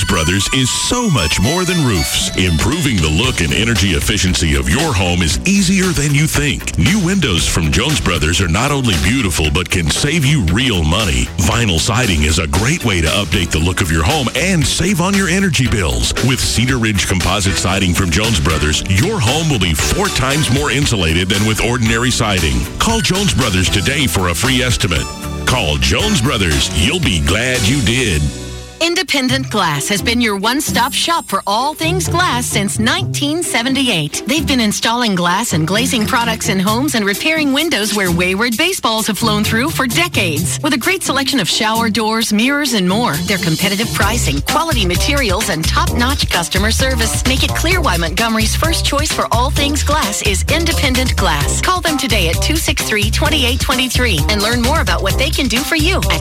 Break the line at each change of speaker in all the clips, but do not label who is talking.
Brothers is so much more than roofs. Improving the look and energy efficiency of your home is easier than you think. New windows from Jones Brothers are not only beautiful, but can save you real money. Vinyl siding is a great way to update the look of your home and save on your energy bills. With Cedar Ridge composite siding from Jones Brothers, your home will be 4 times more insulated than with ordinary siding. Call Jones Brothers today for a free estimate. Call Jones Brothers. You'll be glad you did.
Independent Glass has been your one-stop shop for all things glass since 1978. They've been installing glass and glazing products in homes and repairing windows where wayward baseballs have flown through for decades. With a great selection of shower doors, mirrors, and more, their competitive pricing, quality materials, and top-notch customer service make it clear why Montgomery's first choice for all things glass is Independent Glass. Call them today at 263-2823 and learn more about what they can do for you at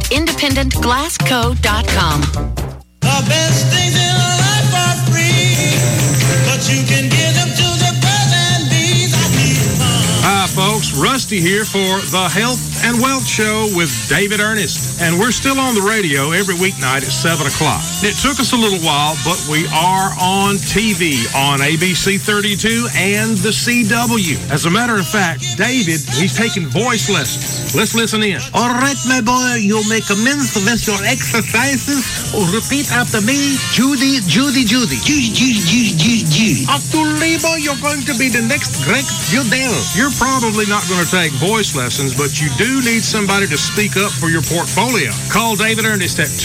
independentglassco.com.
The best things in life are free, but you can give them to the birds and bees. I need fun.
Hi, folks. Rusty here for the Health and Wealth Show with David Ernest. And we're still on the radio every weeknight at 7 o'clock. It took us a little while, but we are on TV on ABC 32 and the CW. As a matter of fact, David, he's taking voice lessons. Let's listen in.
All right, my boy, you'll make amends with your exercises. Repeat after me. Judy, Judy, Judy. Judy, Judy, Judy, Judy, Judy. After labor, you're going to be the next Greg Judell.
You're probably not going to take voice lessons, but you do need somebody to speak up for your portfolio. Call David Ernest at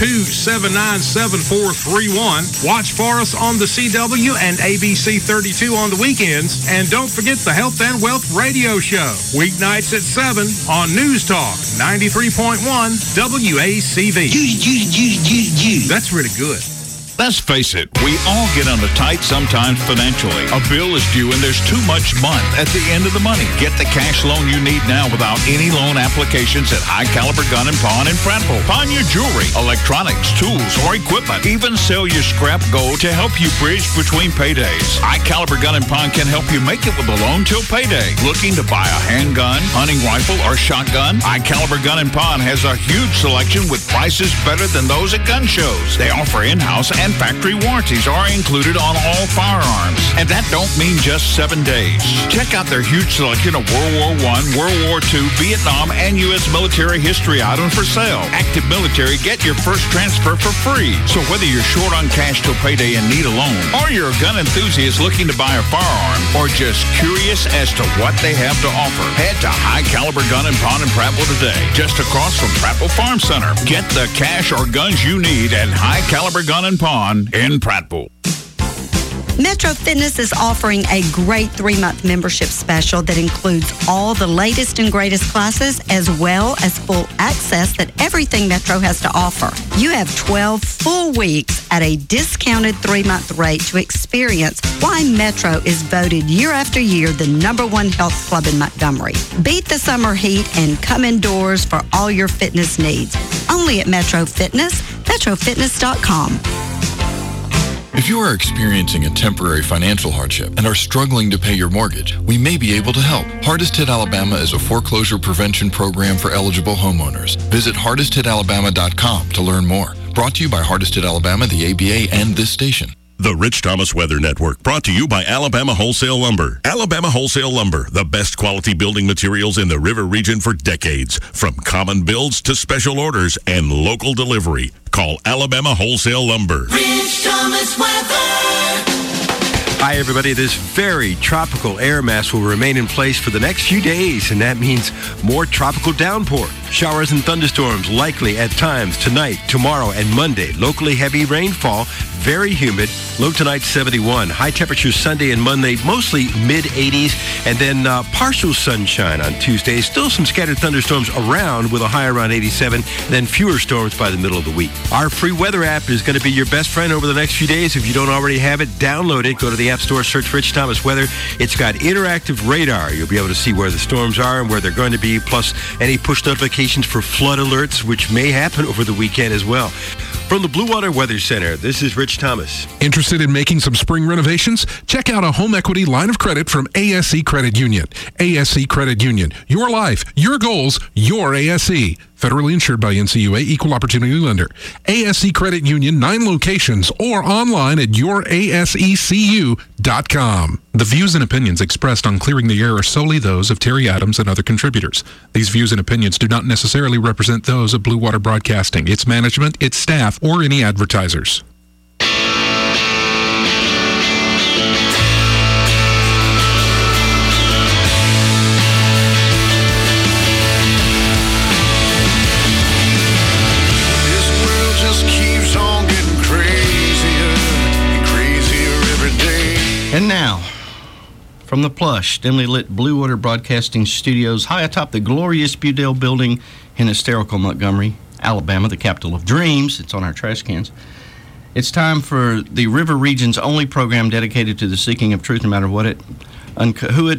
279-7431. Watch for us on the CW and ABC 32 on the weekends. And don't forget the Health and Wealth Radio Show. Weeknights at 7 on News Talk 93.1 WACV.
Judy, Judy, Judy, Judy, Judy.
That's really good.
Let's face it, we all get on the tight sometimes financially. A bill is due and there's too much month at the end of the money. Get the cash loan you need now without any loan applications at High Caliber Gun & Pawn in Prattville. Pawn your jewelry, electronics, tools, or equipment. Even sell your scrap gold to help you bridge between paydays. High Caliber Gun & Pawn can help you make it with a loan till payday. Looking to buy a handgun, hunting rifle, or shotgun? High Caliber Gun & Pawn has a huge selection with prices better than those at gun shows. They offer in-house and factory warranties are included on all firearms. And that don't mean just 7 days. Check out their huge selection of World War I, World War II, Vietnam, and U.S. military history items for sale. Active military, get your first transfer for free. So whether you're short on cash till payday and need a loan, or you're a gun enthusiast looking to buy a firearm, or just curious as to what they have to offer, head to High Caliber Gun & Pawn in Prattville today, just across from Prattville Farm Center. Get the cash or guns you need at High Caliber Gun & Pawn in Prattville.
Metro Fitness is offering a great 3-month membership special that includes all the latest and greatest classes, as well as full access that everything Metro has to offer. You have 12 full weeks at a discounted 3-month rate to experience why Metro is voted year after year the #1 health club in Montgomery. Beat the summer heat and come indoors for all your fitness needs. Only at Metro Fitness, metrofitness.com.
If you are experiencing a temporary financial hardship and are struggling to pay your mortgage, we may be able to help. Hardest Hit Alabama is a foreclosure prevention program for eligible homeowners. Visit hardesthitalabama.com to learn more. Brought to you by Hardest Hit Alabama, the ABA, and this station.
The Rich Thomas Weather Network, brought to you by Alabama Wholesale Lumber. Alabama Wholesale Lumber, the best quality building materials in the River region for decades. From common builds to special orders and local delivery. Call Alabama Wholesale Lumber.
Rich Thomas Weather.
Hi, everybody. This very tropical air mass will remain in place for the next few days, and that means more tropical downpour. Showers and thunderstorms likely at times tonight, tomorrow, and Monday. Locally heavy rainfall, very humid. Low tonight 71. High temperatures Sunday and Monday, mostly mid-80s. And then partial sunshine on Tuesday. Still some scattered thunderstorms around with a high around 87. Then fewer storms by the middle of the week. Our free weather app is going to be your best friend over the next few days. If you don't already have it, download it. Go to the App Store, search Rich Thomas Weather. It's got interactive radar. You'll be able to see where the storms are and where they're going to be, plus any push notifications for flood alerts, which may happen over the weekend as well. From the Blue Water Weather Center, this is Rich Thomas.
Interested in making some spring renovations? Check out a home equity line of credit from ASE Credit Union. ASE Credit Union. Your life, your goals, your ASE. Federally insured by NCUA, Equal Opportunity Lender. ASE Credit Union, 9 locations, or online at yourasecu.com. The views and opinions expressed on Clearing the Air are solely those of Terry Adams and other contributors. These views and opinions do not necessarily represent those of Blue Water Broadcasting, its management, its staff, or any advertisers.
And now, from the plush, dimly lit Blue Water Broadcasting Studios, high atop the glorious Budell Building in hysterical Montgomery, Alabama, the capital of dreams. It's on our trash cans. It's time for the River Region's only program dedicated to the seeking of truth, no matter what it, I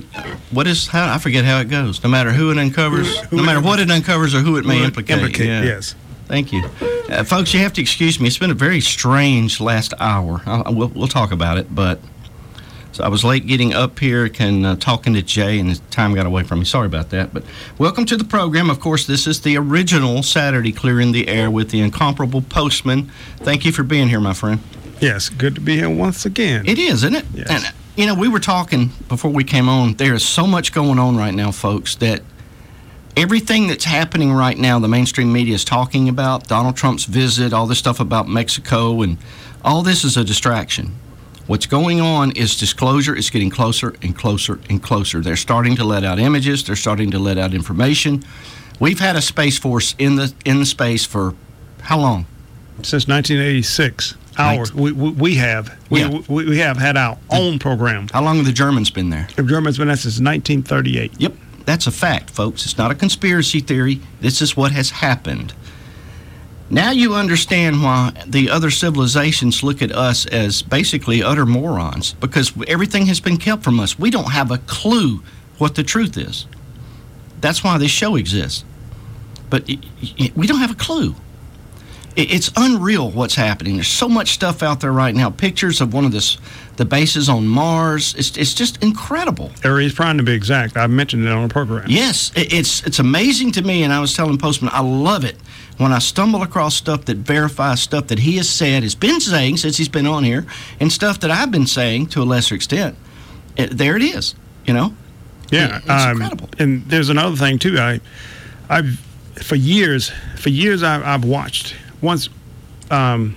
forget how it goes. No matter who it uncovers, no matter what it uncovers or who it may implicate. Yeah.
Yes.
Thank you. Folks, you have to excuse me. It's been a very strange last hour. We'll talk about it, but... So I was late getting up here and talking to Jay, and the time got away from me. Sorry about that. But welcome to the program. Of course, this is the original Saturday Clearing the Air with the incomparable Postman. Thank you for being here, my friend.
Yes, good to be here once again.
It is, isn't it?
Yes.
And, we were talking before we came on. There is so much going on right now, folks, that everything that's happening right now, the mainstream media is talking about, Donald Trump's visit, all this stuff about Mexico, and all this is a distraction. What's going on is disclosure is getting closer and closer and closer. They're starting to let out images. They're starting to let out information. We've had a Space Force in the space for how long?
Since 1986. We have had our own program.
How long have the Germans been there?
The Germans been there since 1938.
Yep, that's a fact, folks. It's not a conspiracy theory. This is what has happened. Now you understand why the other civilizations look at us as basically utter morons, because everything has been kept from us. We don't have a clue what the truth is. That's why this show exists. But we don't have a clue. It's unreal what's happening. There's so much stuff out there right now. Pictures of one of the bases on Mars. It's just incredible.
Ares Prime, to be exact. I've mentioned it on the program.
Yes, it's amazing to me, and I was telling Postman, I love it when I stumble across stuff that verifies stuff that he has said, has been saying since he's been on here, and stuff that I've been saying to a lesser extent. There it is, Yeah,
it's
incredible.
And there's another thing too. I've for years I've watched. Once, the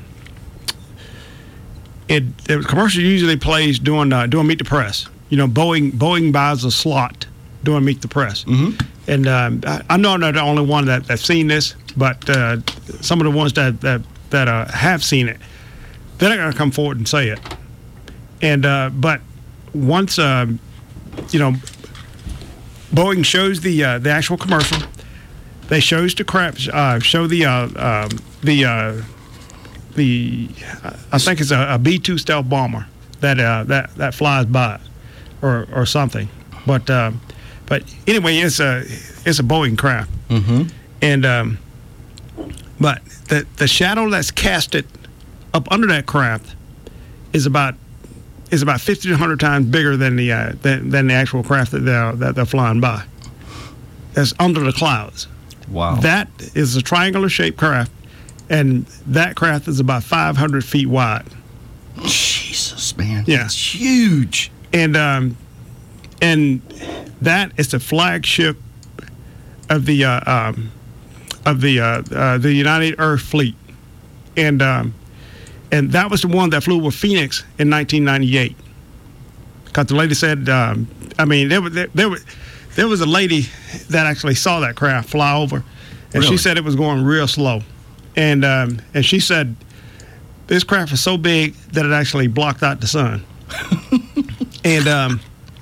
commercial usually plays doing Meet the Press. Boeing buys a slot doing Meet the Press.
Mm-hmm.
And I know I'm not the only one that's seen this, but some of the ones that have seen it, they're not going to come forward and say it. And but once Boeing shows the actual commercial, they show the I think it's a B-2 stealth bomber that flies by, or something. But anyway, it's a Boeing craft.
Mm-hmm.
And but the shadow that's casted up under that craft is about 50 to 100 times bigger than the actual craft that they're flying by. That's under the clouds.
Wow.
That is a triangular shaped craft, and that craft is about 500 feet wide.
Jesus, man.
Yeah.
That's huge.
And that is the flagship of the United Earth Fleet. And that was the one that flew with Phoenix in 1998. Because the lady said, there was a lady that actually saw that craft fly over, and
Really?
She said it was going real slow. And she said this craft was so big that it actually blocked out the sun. and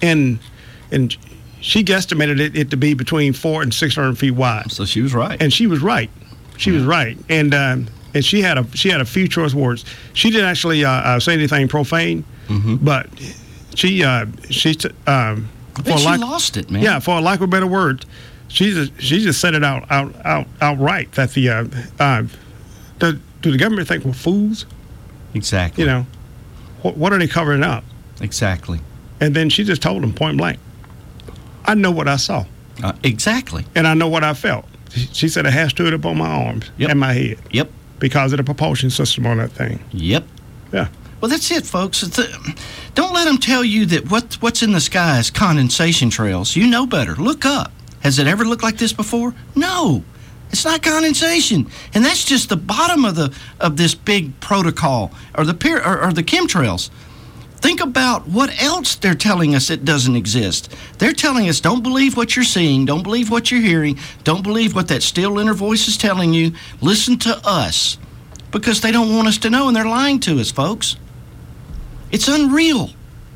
she guesstimated it to be between 400 and 600 feet wide.
So she was right.
And she was right. She was right. And she had a few choice words. She didn't actually say anything profane,
Mm-hmm.
but she
I bet she lost it, man.
Yeah, for a lack of a better word, she just said it outright that do the government think we're fools?
Exactly.
What are they covering up?
Exactly.
And then she just told them point blank, I know what I saw.
Exactly.
And I know what I felt.
She said a hair stood up on my arms and my head.
Yep.
Because of the propulsion system on that thing.
Yep.
Yeah.
Well, that's it, folks. Don't let them tell you that what's in the sky is condensation trails. You know better. Look up. Has it ever looked like this before? No. It's not condensation. And that's just the bottom of this big protocol or the chemtrails. Think about what else they're telling us that doesn't exist. They're telling us don't believe what you're seeing, don't believe what you're hearing, don't believe what that still inner voice is telling you. Listen to us. Because they don't want us to know, and they're lying to us, folks. It's unreal.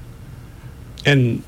And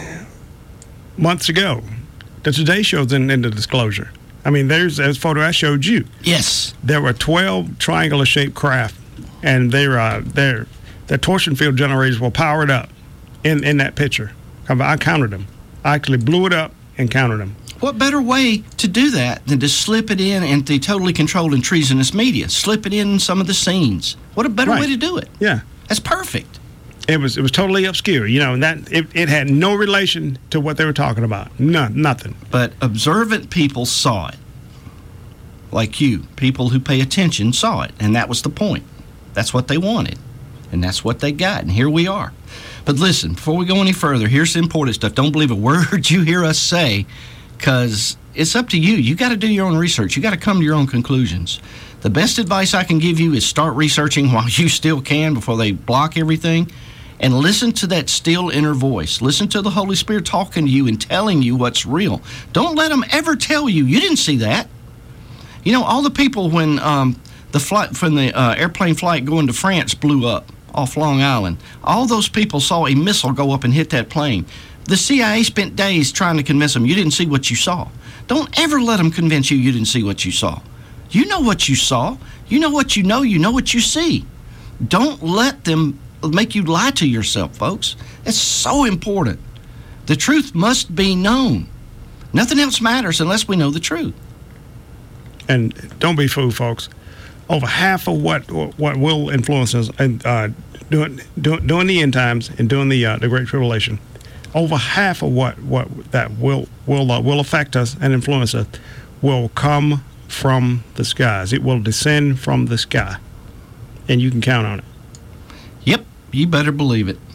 months ago, the Today Show's in the disclosure. I mean, there's a photo I showed you.
Yes.
There were 12 triangular-shaped craft, and their torsion field generators were powered up in that picture. I counted them. I actually blew it up and counted them.
What better way to do that than to slip it in the totally controlled and treasonous media? Slip it in some of the scenes. What a better way to do it?
Yeah.
That's perfect.
It was totally obscure, and that it had no relation to what they were talking about. Nothing.
But observant people saw it. Like you, people who pay attention saw it, and that was the point. That's what they wanted, and that's what they got, and here we are. But listen, before we go any further, here's the important stuff. Don't believe a word you hear us say, because it's up to you. You got to do your own research. You got to come to your own conclusions. The best advice I can give you is start researching while you still can before they block everything. And listen to that still inner voice. Listen to the Holy Spirit talking to you and telling you what's real. Don't let them ever tell you didn't see that. All the people when the flight from the airplane flight going to France blew up off Long Island, all those people saw a missile go up and hit that plane. The CIA spent days trying to convince them you didn't see what you saw. Don't ever let them convince you didn't see what you saw. You know what you saw. You know what you know. You know what you see. Don't let them make you lie to yourself, folks. It's so important. The truth must be known. Nothing else matters unless we know the truth.
And don't be fooled, folks. Over half of what will influence us and during the end times and during the Great Tribulation, over half of what that will affect us and influence us will come from the skies. It will descend from the sky, and you can count on it.
Yep, you better believe it.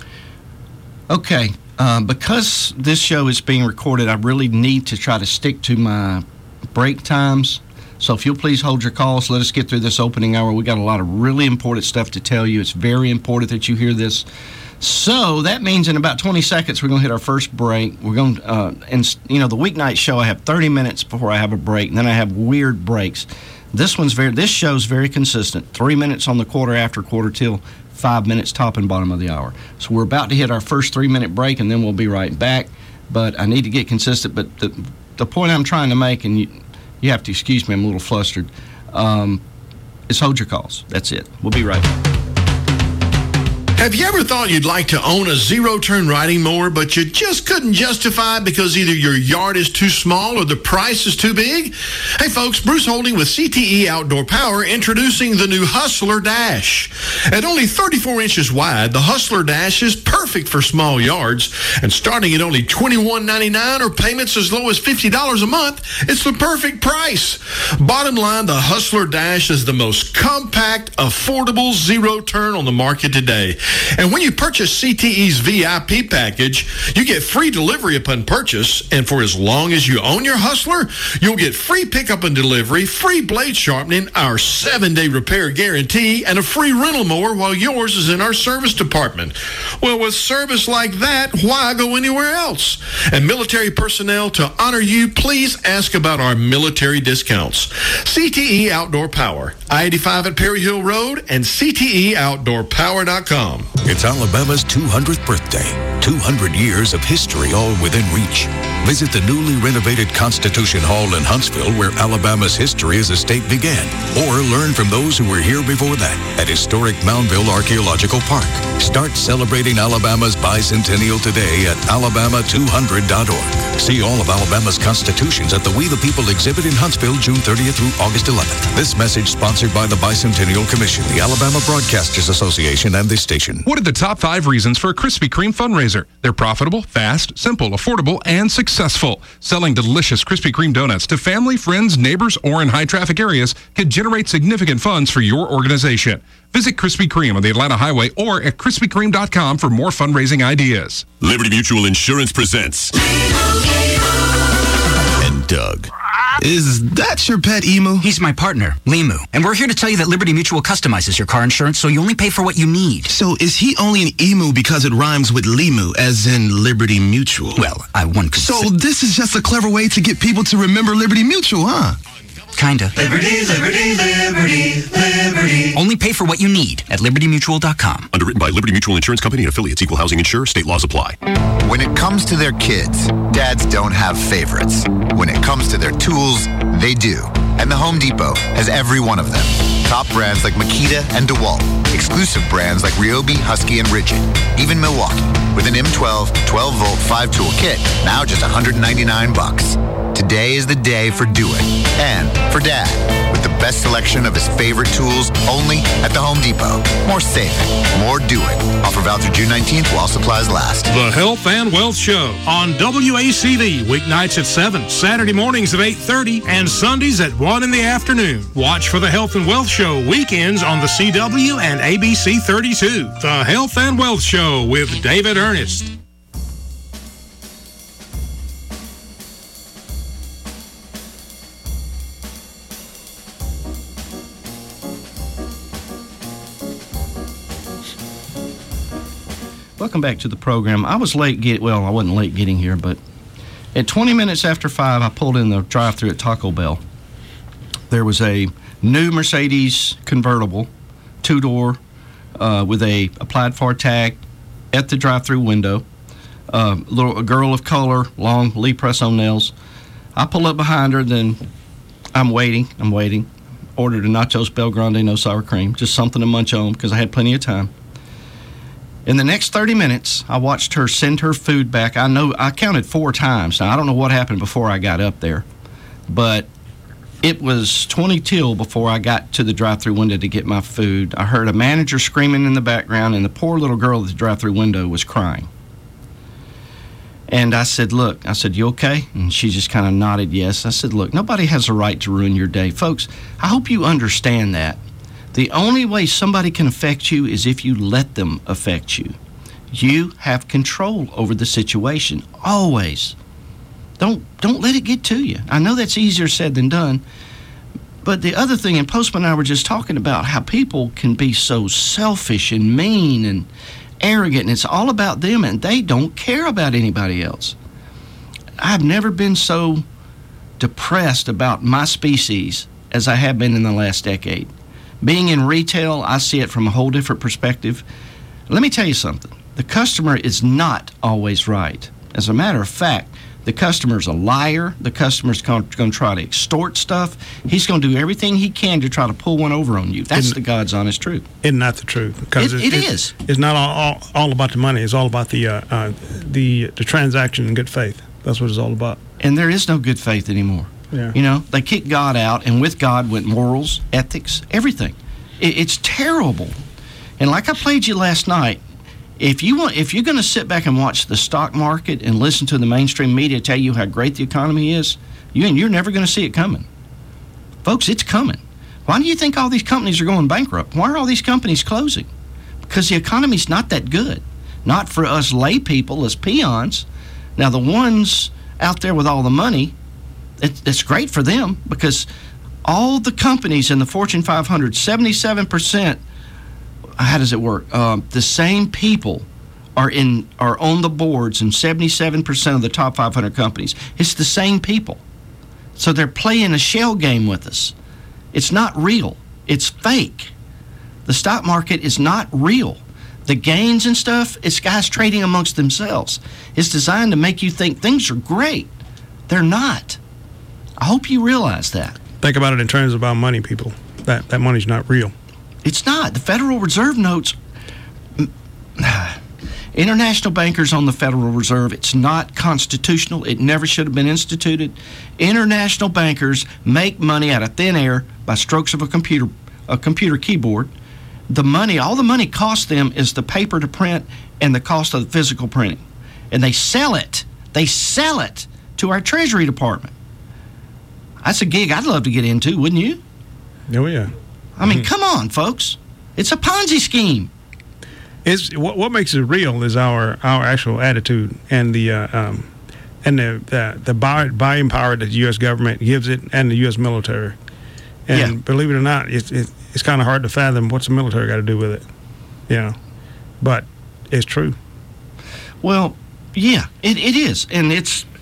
Okay, because this show is being recorded, I really need to try to stick to my break times. So if you'll please hold your calls, let us get through this opening hour. We got a lot of really important stuff to tell you. It's very important that you hear this. So that means in about 20 seconds, we're going to hit our first break. We're going to, the weeknight show, I have 30 minutes before I have a break, and then I have weird breaks. This show's very consistent. 3 minutes on the quarter after, quarter till, 5 minutes top and bottom of the hour. So we're about to hit our first 3-minute break, and then we'll be right back. But I need to get consistent. But the point I'm trying to make, and you have to excuse me, I'm a little flustered, is hold your calls. That's it. We'll be right back.
Have you ever thought you'd like to own a zero-turn riding mower, but you just couldn't justify it because either your yard is too small or the price is too big? Hey folks, Bruce Holding with CTE Outdoor Power introducing the new Hustler Dash. At only 34 inches wide, the Hustler Dash is perfect for small yards, and starting at only $21.99 or payments as low as $50 a month, it's the perfect price. Bottom line, the Hustler Dash is the most compact, affordable zero-turn on the market today. And when you purchase CTE's VIP package, you get free delivery upon purchase, and for as long as you own your Hustler, you'll get free pickup and delivery, free blade sharpening, our 7-day repair guarantee, and a free rental mower while yours is in our service department. Well, with service like that, why go anywhere else? And military personnel, to honor you, please ask about our military discounts. CTE Outdoor Power, I-85 at Perry Hill Road, and CTEOutdoorPower.com.
It's Alabama's 200th birthday. 200 years of history all within reach. Visit the newly renovated Constitution Hall in Huntsville, where Alabama's history as a state began. Or learn from those who were here before that at historic Moundville Archaeological Park. Start celebrating Alabama's bicentennial today at alabama200.org. See all of Alabama's constitutions at the We the People exhibit in Huntsville, June 30th through August 11th. This message sponsored by the Bicentennial Commission, the Alabama Broadcasters Association, and this station. Constitution.
What are the top 5 reasons for a Krispy Kreme fundraiser? They're profitable, fast, simple, affordable, and successful. Selling delicious Krispy Kreme donuts to family, friends, neighbors, or in high-traffic areas can generate significant funds for your organization. Visit Krispy Kreme on the Atlanta Highway or at KrispyKreme.com for more fundraising ideas.
Liberty Mutual Insurance presents. And Doug.
Is that your pet emu? He's my partner, Limu. And we're here to tell you that Liberty Mutual customizes your car insurance so you only pay for what you need. So is he only an emu because it rhymes with Limu, as in Liberty Mutual? Well, one could So this is just a clever way to get people to remember Liberty Mutual, huh? Kinda.
Liberty, liberty, liberty, liberty.
Only pay for what you need at libertymutual.com.
Underwritten by Liberty Mutual Insurance Company and affiliates. Equal housing insurer. State laws apply.
When it comes to their kids, dads don't have favorites. When it comes to their tools, they do. And the Home Depot has every one of them. Top brands like Makita and DeWalt. Exclusive brands like Ryobi, Husky, and Rigid. Even Milwaukee, with an M12 12-volt 5-tool kit, now just $199. Today is the day for Do It. And for Dad, with the best selection of his favorite tools only at the Home Depot. More saving, more Do It. Offer valid through June 19th while supplies last.
The Health and Wealth Show on WACD, weeknights at 7, Saturday mornings at 8:30, and Sundays at 1 in the afternoon. Watch for the Health and Wealth Show weekends on the CW and ABC 32. The Health and Wealth Show with David Ernest.
Welcome back to the program. I was late I wasn't late getting here, but at 20 minutes after 5, I pulled in the drive-thru at Taco Bell. There was a new Mercedes convertible, 2-door, with a applied for tag at the drive-thru window. A girl of color, long Lee press-on nails. I pull up behind her, then I'm waiting. Ordered a nachos Bel Grande, no sour cream, just something to munch on because I had plenty of time. In the next 30 minutes, I watched her send her food back. I counted 4 times. Now, I don't know what happened before I got up there, but it was 20 till before I got to the drive-thru window to get my food. I heard a manager screaming in the background, and the poor little girl at the drive-thru window was crying. And I said, look, you okay? And she just kind of nodded yes. I said, look, nobody has a right to ruin your day. Folks, I hope you understand that. The only way somebody can affect you is if you let them affect you. You have control over the situation, always. Don't let it get to you. I know that's easier said than done, but the other thing, and Postman and I were just talking about how people can be so selfish and mean and arrogant, and it's all about them, and they don't care about anybody else. I've never been so depressed about my species as I have been in the last decade. Being in retail, I see it from a whole different perspective. Let me tell you something. The customer is not always right. As a matter of fact, the customer's a liar. The customer's going to try to extort stuff. He's going to do everything he can to try to pull one over on you. That's the God's honest truth.
It's not the truth. Because
it is.
It's not all about the money. It's all about the transaction in good faith. That's what it's all about.
And there is no good faith anymore.
Yeah.
You know, they kicked God out, and with God went morals, ethics, everything. It's terrible. And like I played you last night, if you're going to sit back and watch the stock market and listen to the mainstream media tell you how great the economy is, you're never going to see it coming. Folks, it's coming. Why do you think all these companies are going bankrupt? Why are all these companies closing? Because the economy's not that good. Not for us lay people as peons. Now, the ones out there with all the money, it's great for them because all the companies in the Fortune 500, 77%, how does it work? The same people are on the boards in 77% of the top 500 companies. It's the same people. So they're playing a shell game with us. It's not real. It's fake. The stock market is not real. The gains and stuff, it's guys trading amongst themselves. It's designed to make you think things are great. They're not. I hope you realize that.
Think about it in terms of our money, people. That money's not real.
It's not. The Federal Reserve notes, international bankers on the Federal Reserve, it's not constitutional. It never should have been instituted. International bankers make money out of thin air by strokes of a computer keyboard. all the money costs them is the paper to print and the cost of the physical printing. And they sell it. They sell it to our Treasury Department. That's a gig I'd love to get into, wouldn't you?
Oh, yeah.
I mean, come on, folks. It's a Ponzi scheme.
It's what makes it real is our actual attitude and the buying power that the U.S. government gives it and the U.S. military. And believe it or not, it's kind of hard to fathom what's the military got to do with it, But it's true.
Well, yeah, it is, and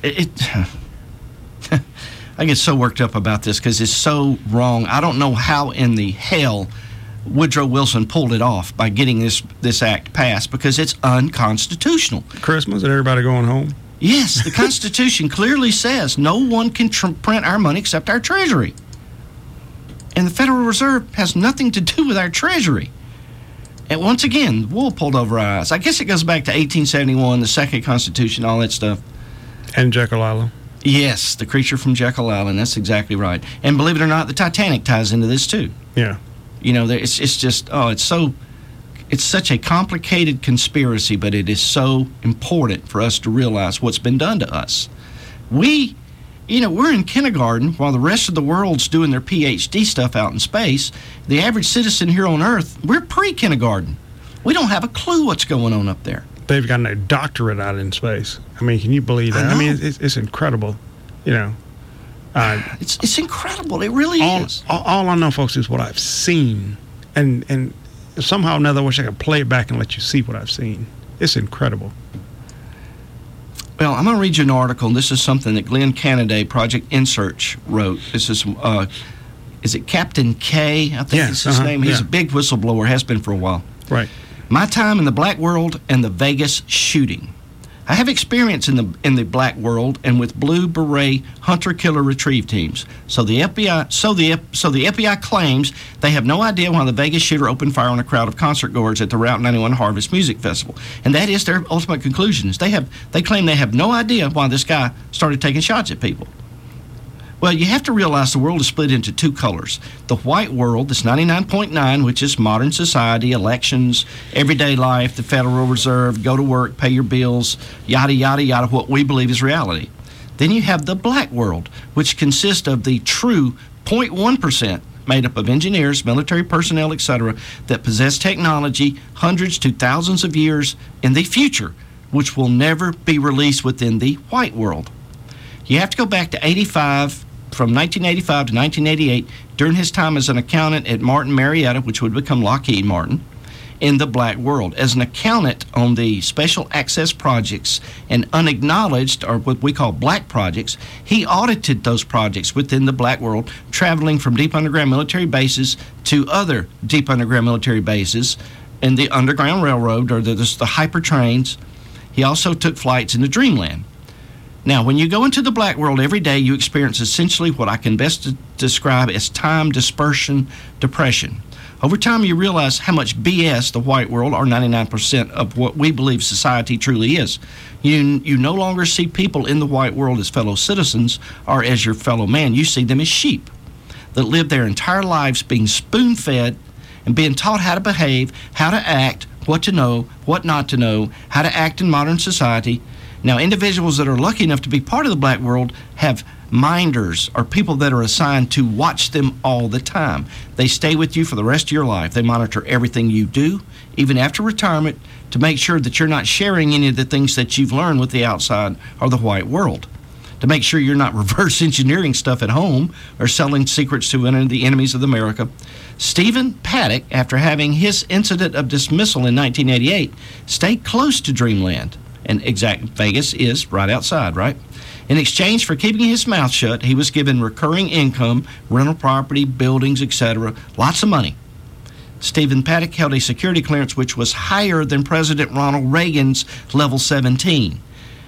I get so worked up about this because it's so wrong. I don't know how in the hell Woodrow Wilson pulled it off by getting this act passed, because it's unconstitutional.
Christmas and everybody going home?
Yes, the Constitution clearly says no one can print our money except our Treasury. And the Federal Reserve has nothing to do with our Treasury. And once again, wool pulled over our eyes. I guess it goes back to 1871, the Second Constitution, all that stuff.
And Jekyll Island.
Yes, the creature from Jekyll Island. That's exactly right. And believe it or not, the Titanic ties into this too.
Yeah.
It's just, it's such a complicated conspiracy, but it is so important for us to realize what's been done to us. We're in kindergarten while the rest of the world's doing their PhD stuff out in space. The average citizen here on Earth, we're pre-kindergarten. We don't have a clue what's going on up there.
They've gotten a doctorate out in space. I mean, can you believe that? I mean, it's incredible,
It's incredible. It really is.
All I know, folks, is what I've seen. And somehow or another, I wish I could play it back and let you see what I've seen. It's incredible.
Well, I'm going to read you an article. This is something that Glenn Canaday, Project InSearch, wrote. This is it Captain K? I think it's his name. He's a big whistleblower, has been for a while.
Right.
My time in the black world and the Vegas shooting. I have experience in the black world and with Blue Beret hunter-killer retrieve teams. So the FBI claims they have no idea why the Vegas shooter opened fire on a crowd of concert goers at the Route 91 Harvest Music Festival, and that is their ultimate conclusion. They claim they have no idea why this guy started taking shots at people. Well, you have to realize the world is split into two colors. The white world, that's 99.9, which is modern society, elections, everyday life, the Federal Reserve, go to work, pay your bills, yada, yada, yada, what we believe is reality. Then you have the black world, which consists of the true 0.1%, made up of engineers, military personnel, etc., that possess technology hundreds to thousands of years in the future, which will never be released within the white world. You have to go back to 85. From 1985 to 1988, during his time as an accountant at Martin Marietta, which would become Lockheed Martin, in the black world. As an accountant on the special access projects and unacknowledged, or what we call black projects, he audited those projects within the black world, traveling from deep underground military bases to other deep underground military bases in the Underground Railroad, or the hyper trains. He also took flights into Dreamland. Now, when you go into the black world every day, you experience essentially what I can best describe as time dispersion depression. Over time, you realize how much BS the white world, or 99% of what we believe society truly is. You no longer see people in the white world as fellow citizens or as your fellow man. You see them as sheep that live their entire lives being spoon-fed and being taught how to behave, how to act, what to know, what not to know, how to act in modern society. Now, individuals that are lucky enough to be part of the black world have minders, or people that are assigned to watch them all the time. They stay with you for the rest of your life. They monitor everything you do, even after retirement, to make sure that you're not sharing any of the things that you've learned with the outside or the white world, to make sure you're not reverse engineering stuff at home or selling secrets to the enemies of America. Stephen Paddock, after having his incident of dismissal in 1988, stayed close to Dreamland. And Vegas is right outside, right? In exchange for keeping his mouth shut, he was given recurring income, rental property, buildings, etc., lots of money. Stephen Paddock held a security clearance which was higher than President Ronald Reagan's level 17.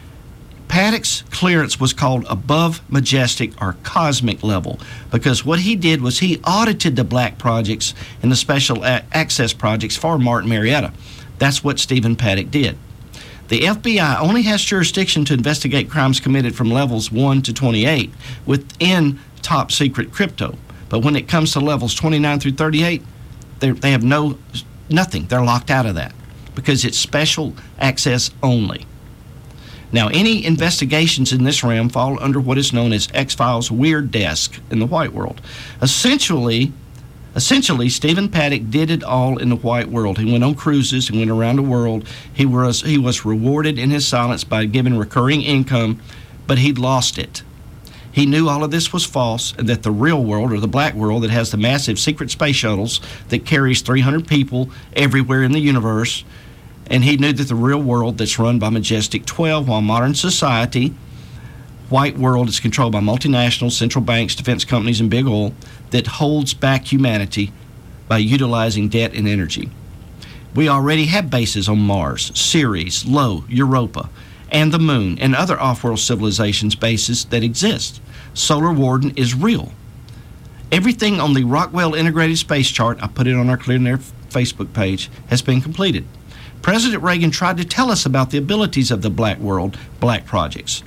Paddock's clearance was called above majestic or cosmic level because what he did was he audited the black projects and the special access projects for Martin Marietta. That's what Stephen Paddock did. The FBI only has jurisdiction to investigate crimes committed from levels 1 to 28 within top secret crypto. But when it comes to levels 29 through 38, they have no Nothing. They're locked out of that because it's special access only. Now, any investigations in this realm fall under what is known as X-Files Weird Desk in the white world. Essentially, Stephen Paddock did it all in the white world. He went on cruises, he went around the world. He was rewarded in his silence by giving recurring income, but he'd lost it. He knew all of this was false and that the real world, or the black world, that has the massive secret space shuttles that carries 300 people everywhere in the universe, and he knew that the real world that's run by Majestic 12, while modern society, white world, is controlled by multinational central banks, defense companies, and big oil that holds back humanity by utilizing debt and energy. We already have bases on Mars, Ceres, Io, Europa, and the Moon, and other off-world civilizations bases that exist. Solar Warden is real. Everything on the Rockwell Integrated Space Chart, I put it on our Clear in Air Facebook page, has been completed. President Reagan tried to tell us about the abilities of the black world, black projects.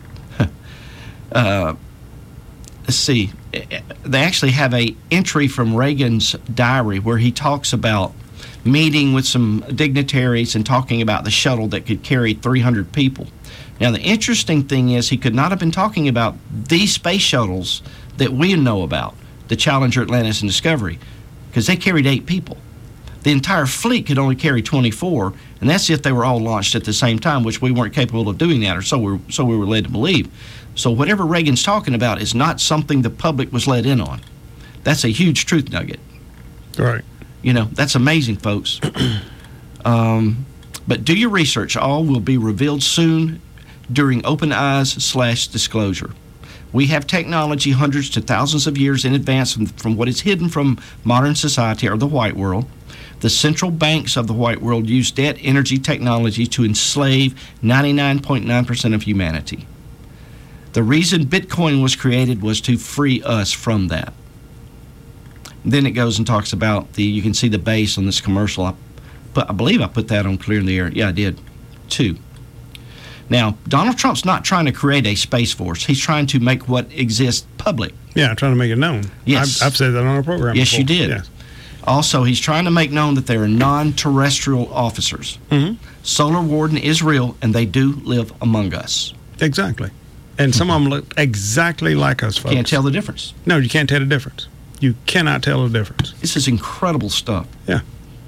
Let's see. They actually have an entry from Reagan's diary where he talks about meeting with some dignitaries and talking about the shuttle that could carry 300 people. Now, the interesting thing is he could not have been talking about these space shuttles that we know about, the Challenger, Atlantis, and Discovery, because they carried 8 people. The entire fleet could only carry 24, and that's if they were all launched at the same time, which we weren't capable of doing that, or so we were led to believe. So whatever Reagan's talking about is not something the public was let in on. That's a huge truth nugget.
Right.
You know, that's amazing, folks. But do your research. All will be revealed soon during Open Eyes/disclosure. We have technology hundreds to thousands of years in advance from what is hidden from modern society or the white world. The central banks of the white world use debt energy technology to enslave 99.9% of humanity. The reason Bitcoin was created was to free us from that. Then it goes and talks about you can see the base on this commercial. I believe I put that on Clear in the Air. Yeah, I did, too. Now, Donald Trump's not trying to create a space force. He's trying to make what exists public.
Yeah, trying to make it known.
Yes.
I've said that on our program
Yes,
before.
you did.
Yes.
Also, he's trying to make known that there are non-terrestrial officers.
Mm-hmm.
Solar Warden is real, and they do live among us.
Exactly. And some of them look exactly like us, folks.
Can't tell the difference.
No, you can't tell the difference. You cannot tell the difference.
This is incredible stuff.
Yeah.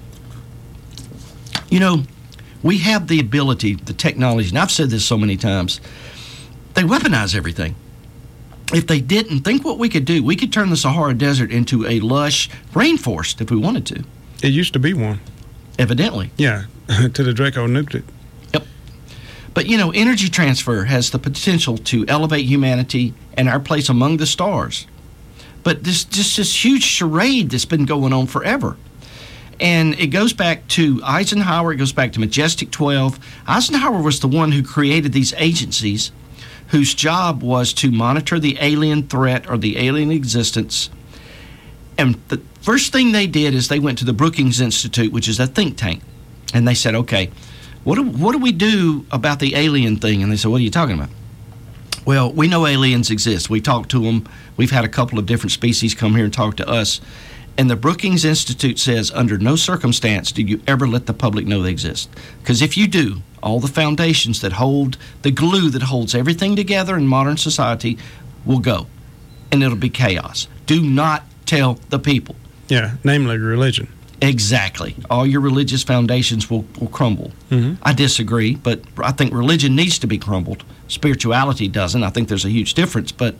You know, we have the ability, the technology, and I've said this so many times, they weaponize everything. If they didn't, think what we could do. We could turn the Sahara Desert into a lush rainforest if we wanted to.
It used to be one.
Evidently.
Yeah, to the Draco nuked it.
Yep. But, you know, energy transfer has the potential to elevate humanity and our place among the stars. But this huge charade that's been going on forever. And it goes back to Eisenhower. It goes back to Majestic 12. Eisenhower was the one who created these agencies whose job was to monitor the alien threat or the alien existence. And the first thing they did is they went to the Brookings Institute, which is a think tank. And they said, okay, what do we do about the alien thing? And they said, what are you talking about? Well, we know aliens exist. We talked to them. We've had a couple of different species come here and talk to us. And the Brookings Institute says, under no circumstance do you ever let the public know they exist. Because if you do, all the foundations that hold, the glue that holds everything together in modern society will go. And it'll be chaos. Do not tell the people.
Yeah, namely religion.
Exactly. All your religious foundations will crumble.
Mm-hmm.
I disagree, but I think religion needs to be crumbled. Spirituality doesn't. I think there's a huge difference, but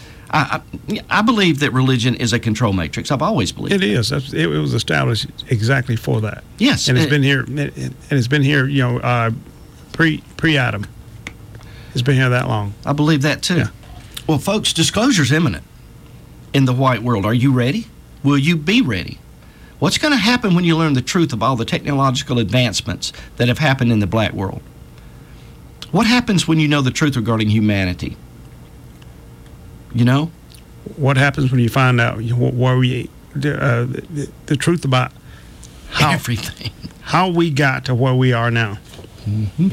I believe that religion is a control matrix. I've always believed
it is. It was established exactly for that.
Yes,
and it's been here. And it's been here. You know, pre-Adam. It's been here that long.
I believe that too.
Yeah.
Well, folks, disclosure's imminent in the white world. Are you ready? Will you be ready? What's going to happen when you learn the truth of all the technological advancements that have happened in the black world? What happens when you know the truth regarding humanity? You know?
What happens when you find out where the truth about
everything,
how we got to where we are now?
Mm-hmm.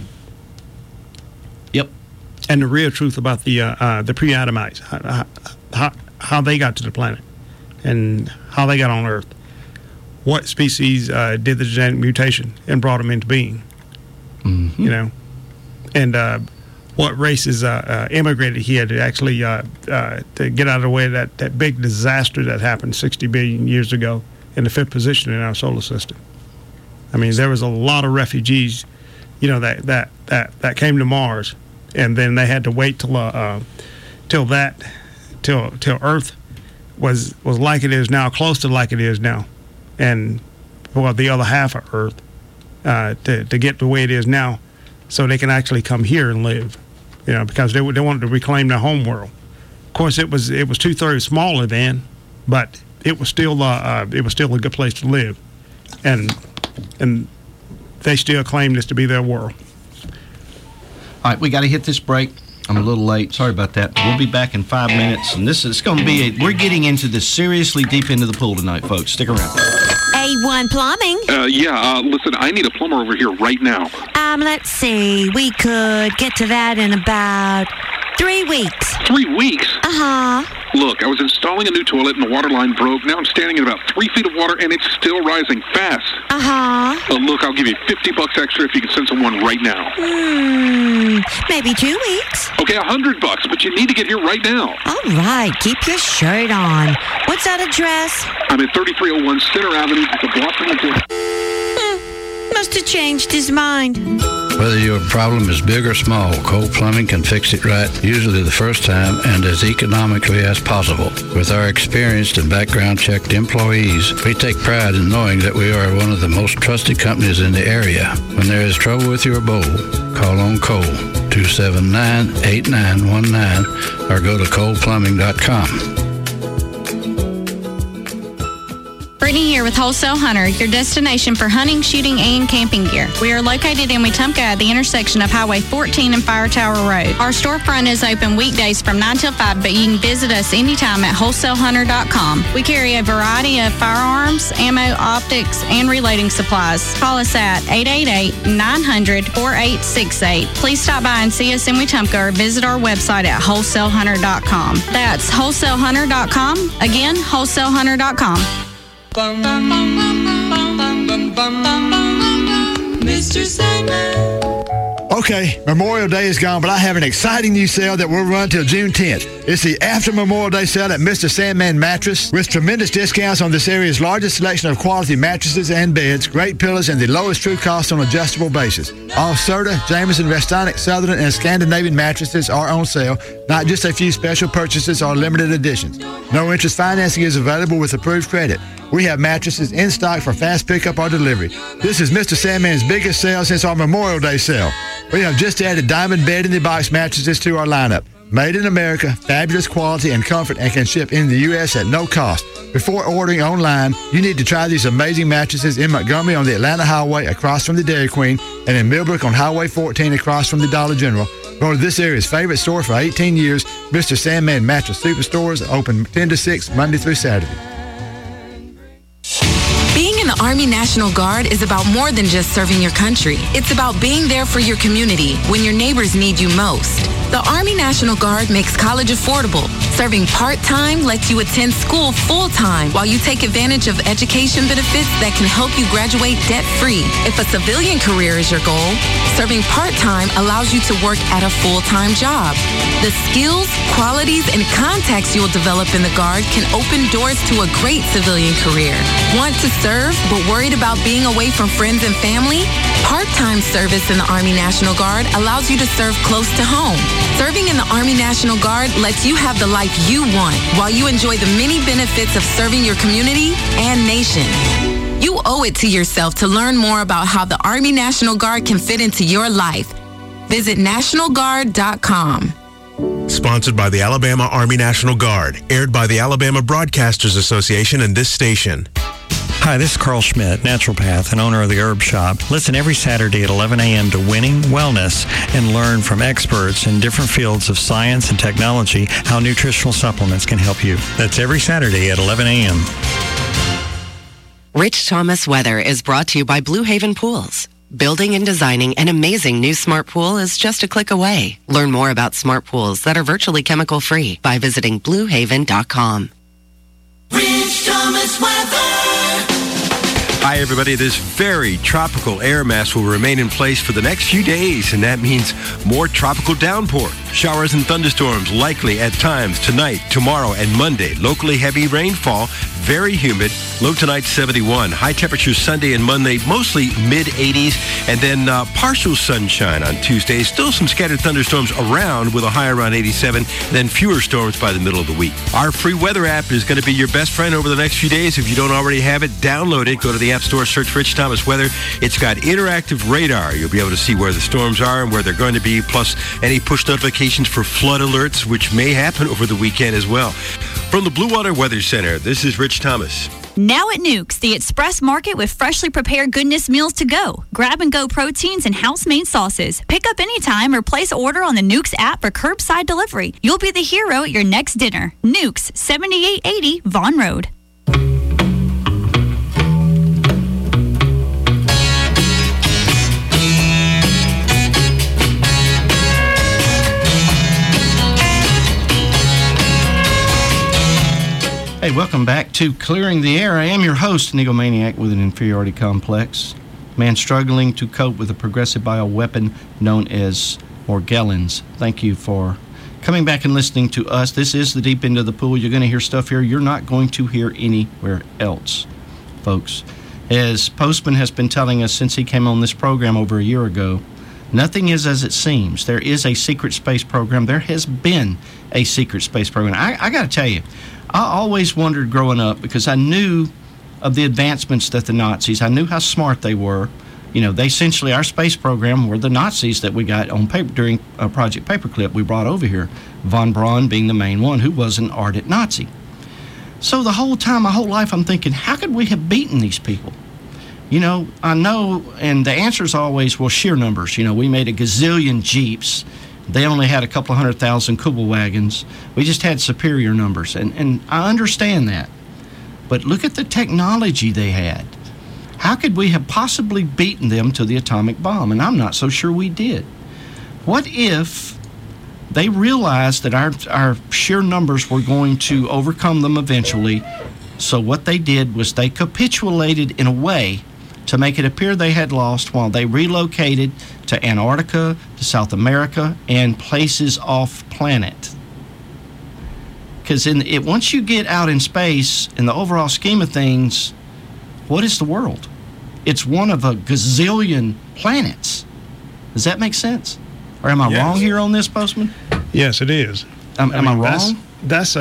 Yep.
And the real truth about the pre-Adamites, how they got to the planet, and how they got on Earth. what species did the genetic mutation and brought them into being.
Mm-hmm.
You know, and what races immigrated here to actually to get out of the way of that big disaster that happened 60 billion years ago in the fifth position in our solar system. I mean, there was a lot of refugees, you know, that came to Mars, and then they had to wait till Earth was like it is now, close to like it is now, and for the other half of Earth to get the way it is now, so they can actually come here and live, you know, because they wanted to reclaim their home world. Of course, it was 2/3 smaller then, but it was still a good place to live, and they still claim this to be their world.
All right, we got to hit this break. I'm a little late. Sorry about that. We'll be back in 5 minutes, and this is going to be we're getting into this seriously deep into the pool tonight, folks. Stick around.
A1 Plumbing.
Listen, I need a plumber over here right now.
Let's see. We could get to that in about 3 weeks.
3 weeks?
Uh-huh.
Look, I was installing a new toilet and the water line broke. Now I'm standing in about 3 feet of water and it's still rising fast.
Uh-huh.
Look, I'll give you $50 extra if you can send someone right now.
Maybe 2 weeks.
Okay, $100, but you need to get here right now.
All right, keep your shirt on. What's that address?
I'm at 3301 Center Avenue at the Boston.
Must have changed his mind.
Whether your problem is big or small, Cole Plumbing can fix it right, usually the first time and as economically as possible. With our experienced and background-checked employees, we take pride in knowing that we are one of the most trusted companies in the area. When there is trouble with your bowl, call on Cole, 279-8919, or go to coleplumbing.com.
Brittany here with Wholesale Hunter, your destination for hunting, shooting, and camping gear. We are located in Wetumpka at the intersection of Highway 14 and Fire Tower Road. Our storefront is open weekdays from 9 till 5, but you can visit us anytime at wholesalehunter.com. We carry a variety of firearms, ammo, optics, and reloading supplies. Call us at 888-900-4868. Please stop by and see us in Wetumpka or visit our website at wholesalehunter.com. That's wholesalehunter.com. Again, wholesalehunter.com.
Mr. Sandman.
Okay, Memorial Day is gone, but I have an exciting new sale that will run till June 10th. It's the after Memorial Day sale at Mr. Sandman Mattress with tremendous discounts on this area's largest selection of quality mattresses and beds, great pillows, and the lowest true cost on an adjustable basis. All Serta, Jameson, Restonic, Southern, and Scandinavian mattresses are on sale, not just a few special purchases or limited editions. No interest financing is available with approved credit. We have mattresses in stock for fast pickup or delivery. This is Mr. Sandman's biggest sale since our Memorial Day sale. We have just added Diamond Bed in the Box mattresses to our lineup. Made in America, fabulous quality and comfort, and can ship in the U.S. at no cost. Before ordering online, you need to try these amazing mattresses in Montgomery on the Atlanta Highway across from the Dairy Queen and in Millbrook on Highway 14 across from the Dollar General. Go to this area's favorite store for 18 years, Mr. Sandman Mattress Superstores, open 10 to 6, Monday through Saturday.
Being in the Army National Guard is about more than just serving your country. It's about being there for your community when your neighbors need you most. The Army National Guard makes college affordable. Serving part-time lets you attend school full-time while you take advantage of education benefits that can help you graduate debt-free. If a civilian career is your goal, serving part-time allows you to work at a full-time job. The skills, qualities, and contacts you'll develop in the Guard can open doors to a great civilian career. Want to serve but worried about being away from friends and family? Part-time service in the Army National Guard allows you to serve close to home. Serving in the Army National Guard lets you have the life you want while you enjoy the many benefits of serving your community and nation. You owe it to yourself to learn more about how the Army National Guard can fit into your life. Visit NationalGuard.com.
Sponsored by the Alabama Army National Guard. Aired by the Alabama Broadcasters Association and this station.
Hi, this is Carl Schmidt, naturopath and owner of the Herb Shop. Listen every Saturday at 11 a.m. to Winning Wellness and learn from experts in different fields of science and technology how nutritional supplements can help you. That's every Saturday at 11 a.m.
Rich Thomas Weather is brought to you by Blue Haven Pools. Building and designing an amazing new smart pool is just a click away. Learn more about smart pools that are virtually chemical-free by visiting BlueHaven.com.
Rich Thomas Weather.
Hi, everybody. This very tropical air mass will remain in place for the next few days, and that means more tropical downpour. Showers and thunderstorms likely at times tonight, tomorrow, and Monday. Locally heavy rainfall, very humid. Low tonight 71. High temperatures Sunday and Monday, mostly mid-80s, and then partial sunshine on Tuesday. Still some scattered thunderstorms around with a high around 87, then fewer storms by the middle of the week. Our free weather app is going to be your best friend over the next few days. If you don't already have it, download it. Go to the App Store, search Rich Thomas Weather. It's got interactive radar. You'll be able to see where the storms are and where they're going to be, plus any push notifications for flood alerts, which may happen over the weekend as well. From the Blue Water Weather Center, this is Rich Thomas.
Now at Nukes, the Express Market with freshly prepared goodness meals to go. Grab-and-go proteins and house-made sauces. Pick up anytime or place an order on the Nukes app for curbside delivery. You'll be the hero at your next dinner. Nukes, 7880 Vaughn Road.
Hey, welcome back to Clearing the Air. I am your host, an egomaniac with an inferiority complex. Man struggling to cope with a progressive bioweapon known as Morgellons. Thank you for coming back and listening to us. This is the deep end of the pool. You're going to hear stuff here you're not going to hear anywhere else, folks. As Postman has been telling us since he came on this program over a year ago, nothing is as it seems. There is a secret space program. There has been a secret space program. I got to tell you, I always wondered growing up because I knew of the advancements that the Nazis, I knew how smart they were. You know, they essentially, our space program were the Nazis that we got on paper during Project Paperclip we brought over here, von Braun being the main one, who was an ardent Nazi. So the whole time, my whole life, I'm thinking, how could we have beaten these people? You know, I know, and the answer is always, well, sheer numbers. You know, we made a gazillion Jeeps. They only had a couple 100,000 Kubel wagons. We just had superior numbers, and I understand that. But look at the technology they had. How could we have possibly beaten them to the atomic bomb? And I'm not so sure we did. What if they realized that our sheer numbers were going to overcome them eventually? So what they did was they capitulated in a way to make it appear they had lost while they relocated to Antarctica, to South America, and places off planet. Because once you get out in space, in the overall scheme of things, what is the world? It's one of a gazillion planets. Does that make sense? Or am I wrong here on this, Postman?
Yes, it is.
Am I wrong?
That's